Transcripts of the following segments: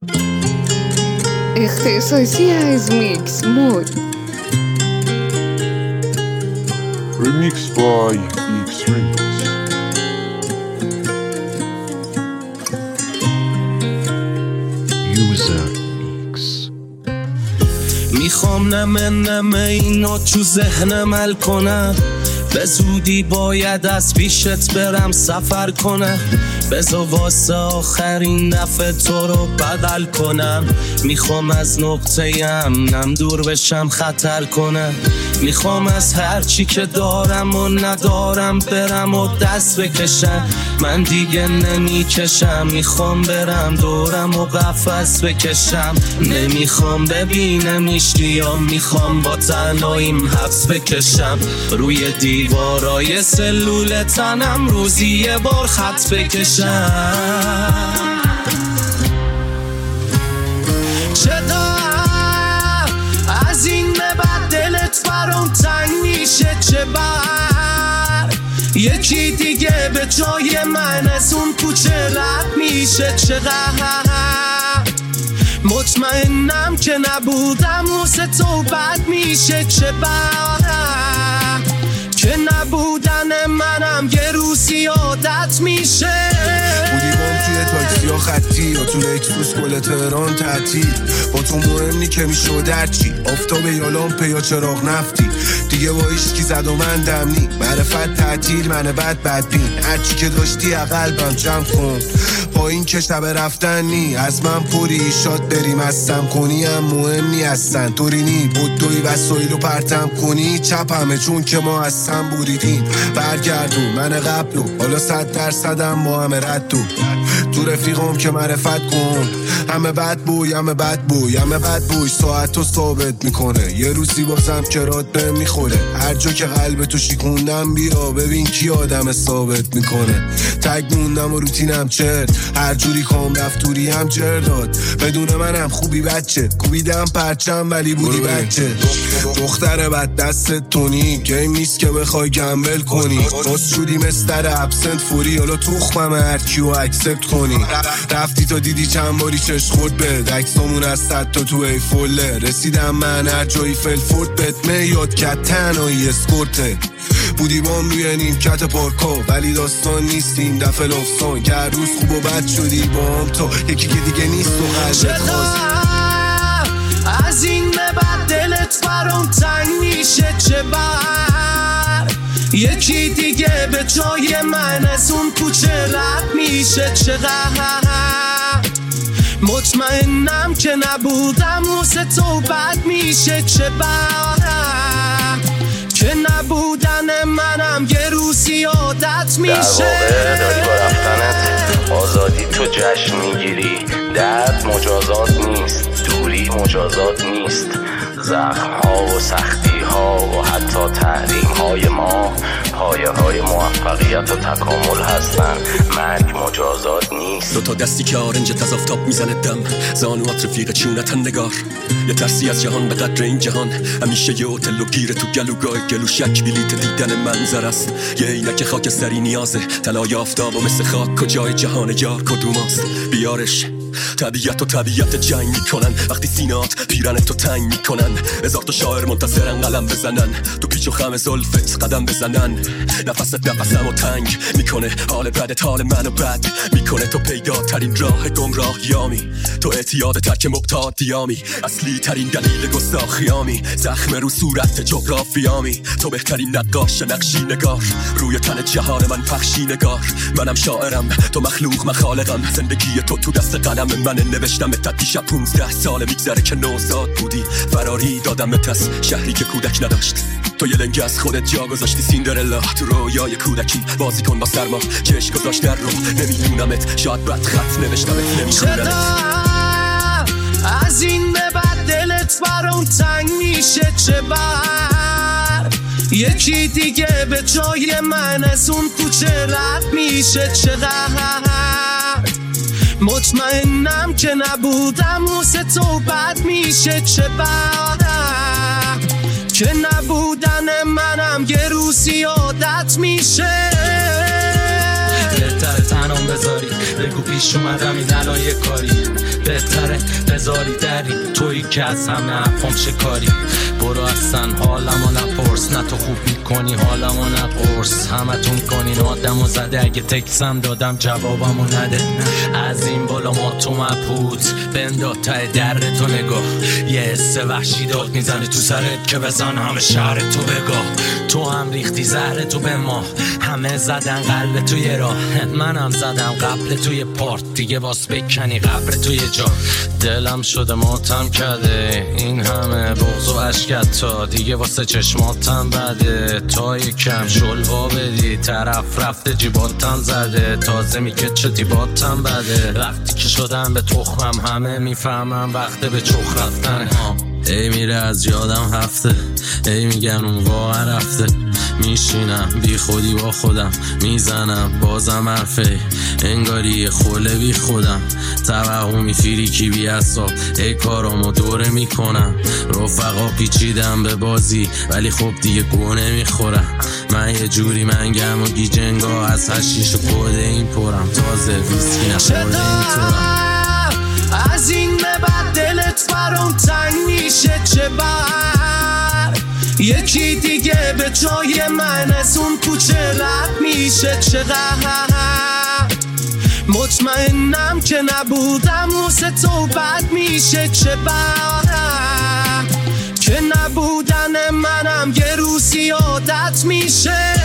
اختصاصی از میکس مود. Remix by X-Remix. User Mix. میخوام نمه اینو تو ذهنم حل کنم، به زودی باید از پیشت برم سفر کنم، بذار واسه آخرین دفعه تو رو بدل کنم. میخوام از نقطه امنم دور بشم خطر کنم، میخوام از هرچی که دارم و ندارم برم و دست بکشم. من دیگه نمیکشم، میخوام برم دورم و قفس بکشم. نمیخوام ببینمش یا میخوام با تنهاییم حبس بکشم. روی دیوارای سلول تنم روزی یه بار خط بکشم. چقدر از این به بعد دلت برام تنگ میشه، چه بر یکی دیگه به جای من از اون کوچه رد میشه. چقدر مطمئنم که نبودم واسه تو بد میشه، چه بر که نبودن منم یه روزی عادت میشه. بودی بام توی تاکسی ها خطی یا تو لکسوس گل تهران تعطیل، با تو مهم نی که میشد هرچی آفتاب یا لامپه یا چراغ نفتی. دیگه با ایشکی زد و من دمنی معرفت تعطیل من بدبین. هرچی که داشتی قلبم جمع کن با این که شب رفتن نی از من پوری شاد بریم هستم کنی هم مهم نی هستن طوری نی بودوی وسایل رو پرتم کنی چپ همه چون که ما هستم بوریدیم. برگردون من قبلو حالا 100% با همه ردو تو رفیقم که معرفت کن. همه بد بوی همه بد بوی همه بد بوی ساعت رو ثابت میکنه. یه روزی بازم کرات به میخوره هر جا که قلب تو شیکوندم بیا ببین کی آدم ثابت میکنه. تگ موندم و روتینم چرت هر جوری کام رفتوری هم جر داد. بدون منم خوبی بچه کوبیدم پرچم ولی بودی بچه. دختر بد دست تونی گیم نیست که بخوای گمبل کنی. باز شدی مستر ابسنت فوری حالا توخمم هر کیو اکسپت کنی. رفتی تا دیدی چند باری چش خورد به عکسامون از 100 تا تو ای فوله. رسیدم من هر جایی فلفورد بهت میاد که تنهایی اسکورته. بودی بام روی نیمکت پارکا ولی داستان نیستیم دفعه لفظان که هر روز خوب و بد شدی با هم تا یکی که دیگه نیست و قلبت خواست. از این به بعد دلت برام تنگ میشه، چه بر یکی دیگه به جای من از اون کوچه رد میشه. چقدر مطمئنم که نبودم واسه تو بد میشه، چه بر که نبودن منم یه روزی عادت میشه. در واقع داری با رفتنت آزادی تو جشن میگیری. درد مجازات نیست، دوری مجازات نیست. زخم ها و سختی ها و حتی تحریم های ما پایه های موفقیت و تکامل هستن. مرگ مجازات نیست. دوتا دستی که آرنجت از آفتاب میزنه دم، زانوات رفیق چونتن نگار. یه ترسی از جهان به قدر این جهان، همیشه یه هتل و گیره تو گلوگاه گلو شک بلیت دیدن منظر است. یه عینک خاکستری نیازه طلای آفتاب و مثل خاک کجای جهان یار کدوماست. بیارش طبیعت و طبیعت جنگ میکنن وقتی سینات پیرن تو تنگ میکنن. هزار تا شاعر منتظرن قلم بزنن تو پیچ و خم زلفت قدم بزنن. نفست نفسمو تنگ میکنه حال بدت حال منو بد میکنه. تو پیداترین راه گمراهیامی، تو اعتیاد ترک مقتادیامی، اصلی ترین دلیل گستاخیامی، زخم رو صورت جغرافیامی. تو بهترین نقاش نقشی نگار روی تن جهان من پخشی نگار. منم شاعرم تو مخلوق مخالقم، زندگی تو دست قلم من نوشتم تا دیشب 15 سال میگذره که نوزاد بودی. فراری دادم تس شهری که کودک نداشت. تو یه لنگ از خودت جا گذاشتی سیندرلا تو رویای کودکی. بازی کن با سرما چشم گذاشت در رو نمیدونمت شاید بد خط نوشتمت نمیخونمت. از این به بعد دلت برام تنگ میشه، چه بر یکی دیگه به جای من از اون کوچه رد میشه. چقدر مطمئنم که نبودم واسه تو بد میشه، چه بر که نبودن منم یه روزی عادت میشه. بهتره تنم بذاری بگو پیش اومدم این الان یه کاری بهتره بذاری دری تویی که از همه افهم شکاری. برو اصلا حالمو نپرس، نه تو خوب میکنی حالمو نقرس. همتون کنین آدمو زده، اگه تکسم دادم جوابمو نده. از این بالا ما تو مبهوت بنداد ته در تو نگاه. یه حس وحشی داد میزنه تو سرت که بزن همه شهر تو بگاه. تو هم ریختی زهر تو به ما، همه زدن قلب توی راه. منم زدم قبل توی پارت، دیگه واس بکنی قبر توی جا. دلم شده ماتم کرده این همه بغض و عشقت، تا دیگه واسه چشماتم بده. تا یکم شلوا بدی طرف رفته جیباتم زده. تازه میگه چه دیباتم بده. وقتی که شدم به تخمم همه میفهمم وقته به چخ رفتن. ای میره از یادم هفته، ای میگن اون واقعا رفته. میشینم بی خودی با خودم میزنم بازم حرفه، انگاری خوله بی خودم. توهمی فیریکی بی حساب، ای کارامو دوره میکنم. رفقا پیچیدم به بازی ولی خب دیگه گوه نمیخورم. من یه جوری منگم و گیجنگا از هشیش و کده این پرم. تازه ویسکی نخورده این طورم. از این به بعد دلت برام تنگ میشه چه بر. یکی دیگه به جای من از اون کوچه رد میشه چقدر. مطمئنم که نبودم واسه تو بد میشه چه بر. که نبودن منم یه روزی عادت میشه.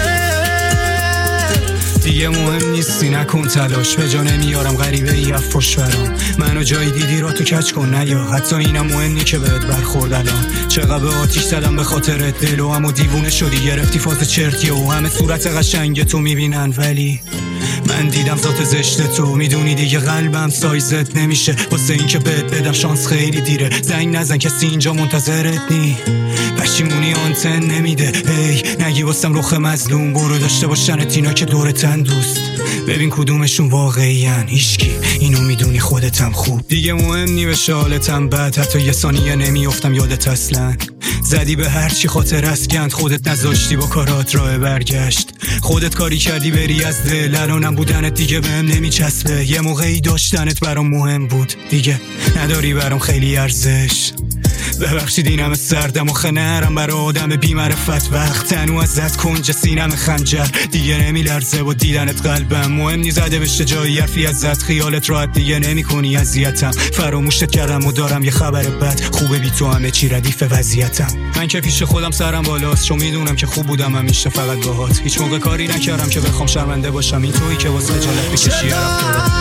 دیگه مهم نیستی نکن تلاش، به جا نمیارم غریبه ای افاش برام. منو جایی دیدی را تو کچ کن نیا، حتی اینم مهم نی که بهت برخورد الان. چقدر به آتیش زدم به خاطرت، دل و همو دیوونه شدی گرفتی فاز چرتیه و همه صورت قشنگ تو میبینن. ولی من دیدم ذات زشت تو، میدونی دیگه قلبم سایزت نمیشه. واسه این که بهت بدم شانس خیلی دیره. زنگ نزن کسی اینجا منتظرت نی، پشیمونی آنتن نمیده. هی نگی واسم رخ مظلوم، برو داشته باشن تینا که دورتن دوست. ببین کدومشون واقعیان، هیچکی اینو میدونی خودتم خوب. دیگه مهم نی بشه حالتم بد، حتی یه ثانیه نمیافتم یادت اصلا. زدی به هر چی خاطر از گند، خودت نذاشتی با کارات راه برگشت. خودت کاری کردی بری از دل، الانم بودنت دیگه بهم نمیچسبه. یه موقعی داشتنت برام مهم بود، دیگه نداری برام خیلی ارزش. ببخشید این همه سردم و خنرم برای آدم بی معرفت. وقت تنو ازت کنج سینم خنجر، دیگه نمیلرزه با دیدنت قلبم. مهم نی زده بشه جایی حرفی ازت، خیالت راحت دیگه نمی کنی اذیتم. فراموشت کردم و دارم یه خبر بد، خوبه بی تو همه چی ردیف وضعیتم. من که پیش خودم سرم بالاست، چون میدونم که خوب بودم همیشه فقط باهات. هیچ موقع کاری نکردم که بخوام شرمنده باشم، این تویی که واسه خجالت بکشی رفتارات.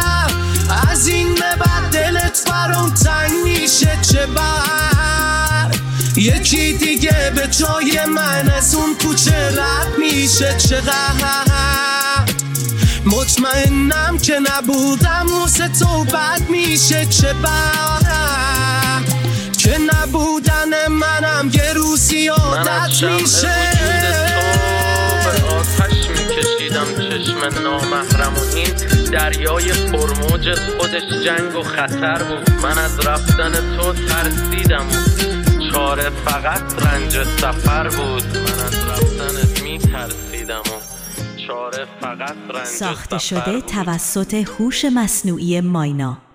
از این به بعد دلت برام تنگ میشه چه بر. یکی دیگه به جای من از اون کوچه رد میشه چقدر. مطمئنم که نبودم واسه تو بد میشه چه بر. که نبودن منم یه روزی عادت میشه. به آتش میکشیدم چشم نامحرم و این دریای پرموج خودش جنگ و خطر بود. من از رفتن تو ترسیدم و چاره فقط رنج سفر بود. من از رفتنت میترسیدم و چاره فقط رنج ساخته سفر شده بود. توسط هوش مصنوعی ماینا.